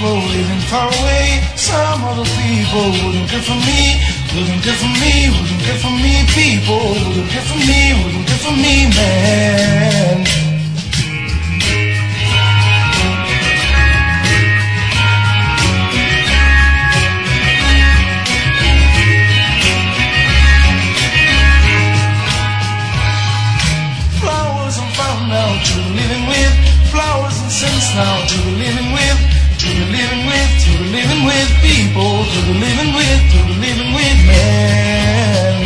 people living far away. Some other people wouldn't care for me, wouldn't care for me, wouldn't care for me. People wouldn't care for me, wouldn't care for me, man. Flowers I'm found now to be living with. Flowers and scents now to be living with. To be living with, to be living with people, to be living with, to be living with, man.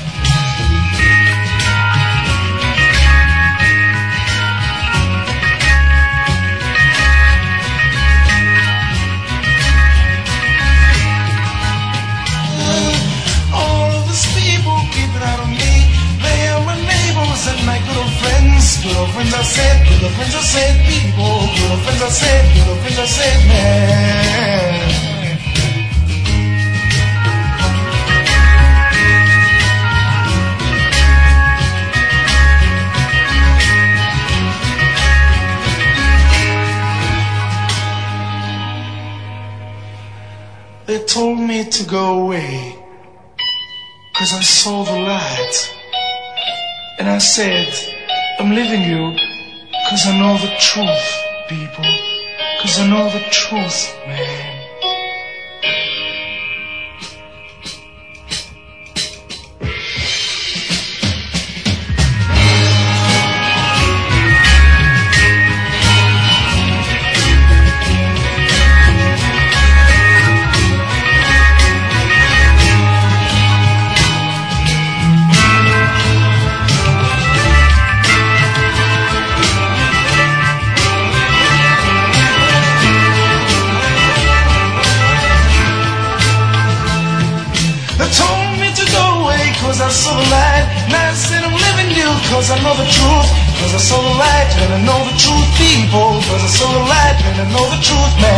All of these people keep it out of me. They are my neighbors and my good old friends. Good old friends I said, good old friends I said, people. Good old friends I said, good old friends I said, man. They told me to go away, 'cause I saw the light. And I said, I'm leaving you, 'cause I know the truth, people. 'Cause I know the truth, man. I saw the light, and I said I'm living you, 'cause I know the truth. 'Cause I saw the light, and I know the truth, people. 'Cause I saw the light, and I know the truth, man.